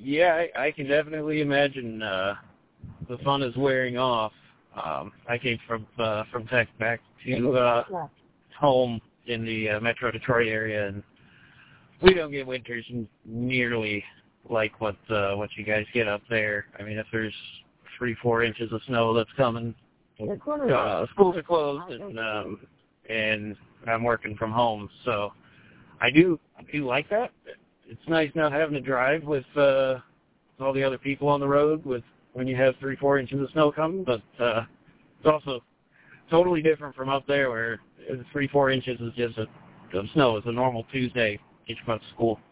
Yeah, I can definitely imagine the fun is wearing off. I came from Tech back to home in the Metro Detroit area, and we don't get winters nearly like what you guys get up there. I mean, if there's 3-4 inches of snow that's coming, schools are closed, and I'm working from home, so I do like that. It's nice not having to drive with all the other people on the road when you have 3-4 inches of snow coming, but it's also totally different from up there where 3-4 inches is just of snow. It's a normal Tuesday each month of school.